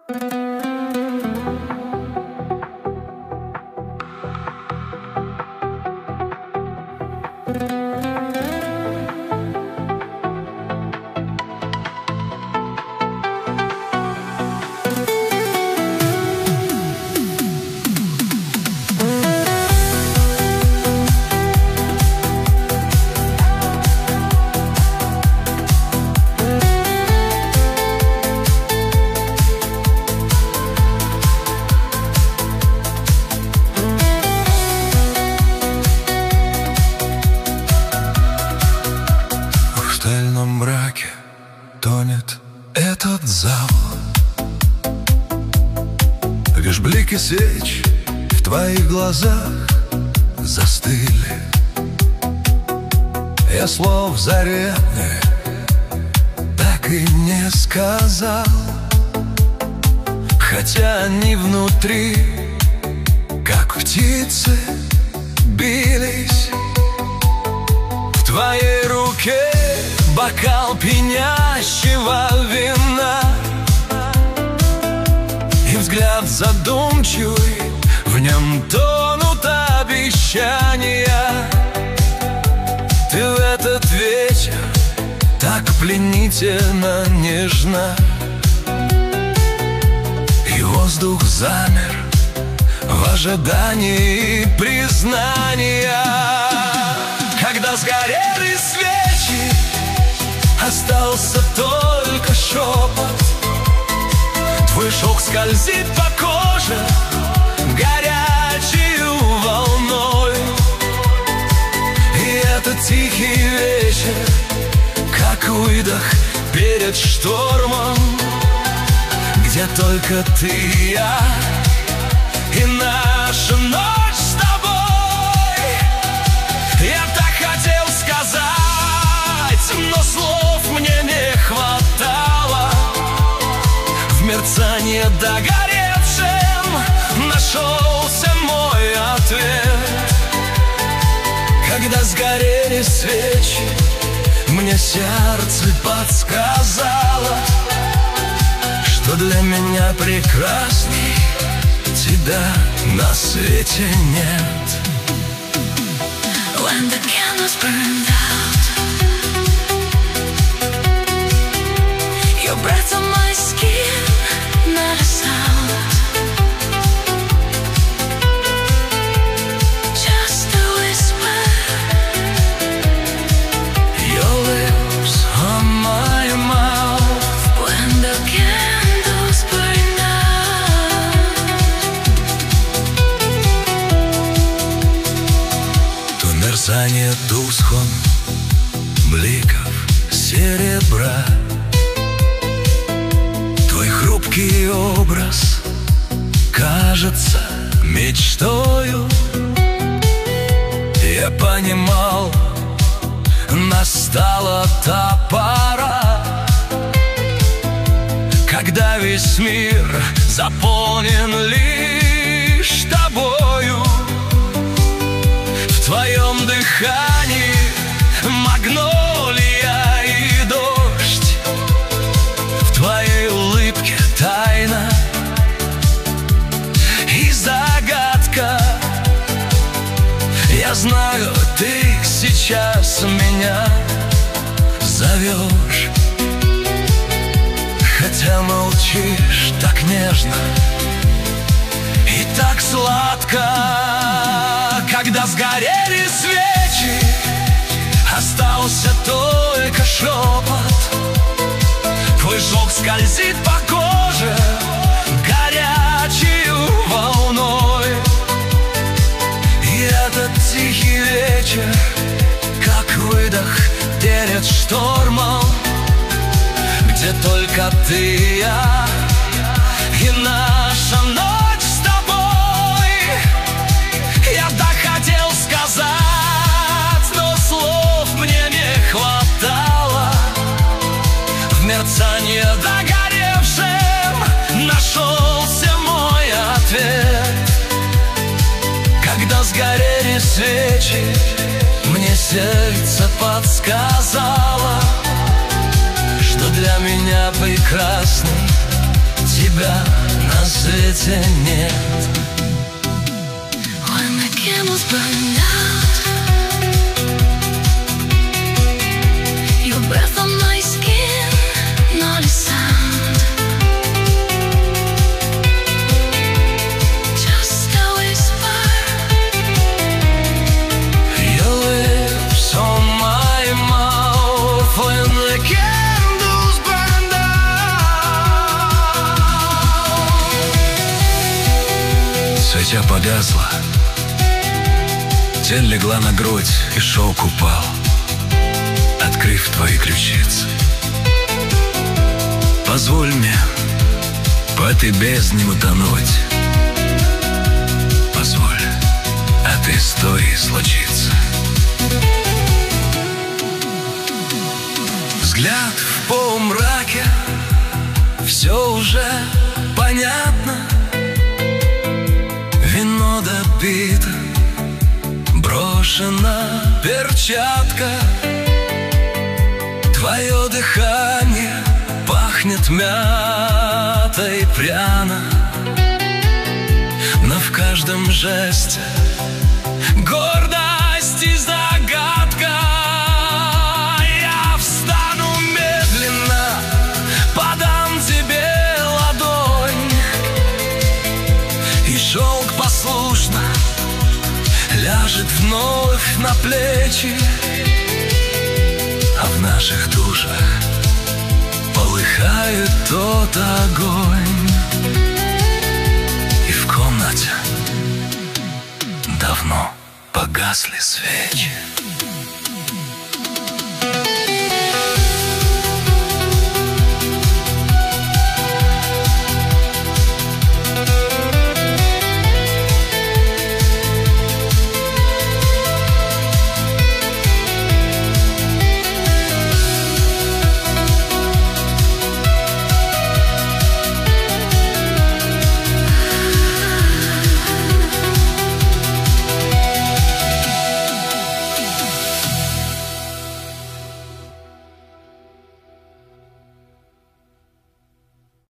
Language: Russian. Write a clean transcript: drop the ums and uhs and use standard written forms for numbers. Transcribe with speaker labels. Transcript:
Speaker 1: В стальном мраке тонет этот зал. Лишь блики свеч в твоих глазах застыли. Я слов заветных так и не сказал, хотя они внутри, как птицы, бились. В твоей руке бокал пьянящего вина, и взгляд задумчивый, в нем тонут обещания. Ты в этот вечер так пленительно нежна, и воздух замер в ожидании признания. Когда сгорели свечи, остался только шепот. Твой шелк скользит по коже горячей волной, и этот тихий вечер, как выдох перед штормом, где только ты и я, и наша ночь с тобой. Я так хотел сказать, но слов мне не хватало. В мерцании догоревшем нашелся мой ответ. Когда сгорели свечи, мне сердце подсказало, что для меня прекрасней тебя на свете нет.
Speaker 2: When the candles burned out, your breath on my skin, not a sound, just a whisper.
Speaker 1: Your lips on my mouth.
Speaker 2: When the candles burn out,
Speaker 1: То мерцание тусклым бликов серебра, твой хрупкий образ кажется мечтою. Я понимал, настала та пора, когда весь мир заполнен лишь тобою. В твоем дыхании магнолия и дождь, в твоей улыбке тайна и загадка. Я знаю, ты сейчас меня зовешь, хотя молчишь так нежно и так сладко. Когда сгорели свечи, остался только шепот. Твой шелк скользит по коже горячей волной, и этот тихий вечер, как выдох перед штормом, где только ты и я, и наша ночь с тобой. Я так хотел сказать, но слов мне не хватало. В мерцании догоревшем нашелся мой ответ. Когда сгорели свечи, мне сердце подсказало, что для меня прекрасной тебя на свете нет.
Speaker 2: When the candles burn out, your breath on my skin, not a sound, just a whisper.
Speaker 1: Your lips on my mouth when the candles burn down. Свеча погасла, тень легла на грудь, и шелк упал, открыв твои ключицы. Позволь мне по этой бездне утонуть. Позволь этой истории случиться. Взгляд в полумраке, все уже понятно. Вино допито, брошена перчатка. Твое дыхание пахнет мятой пряно, но в каждом жесте гордость и загадка. Я встану медленно, подам тебе ладонь, и шелк послушно ляжет вновь на плечи. А в наших душах полыхает тот огонь, и в комнате давно погасли свечи.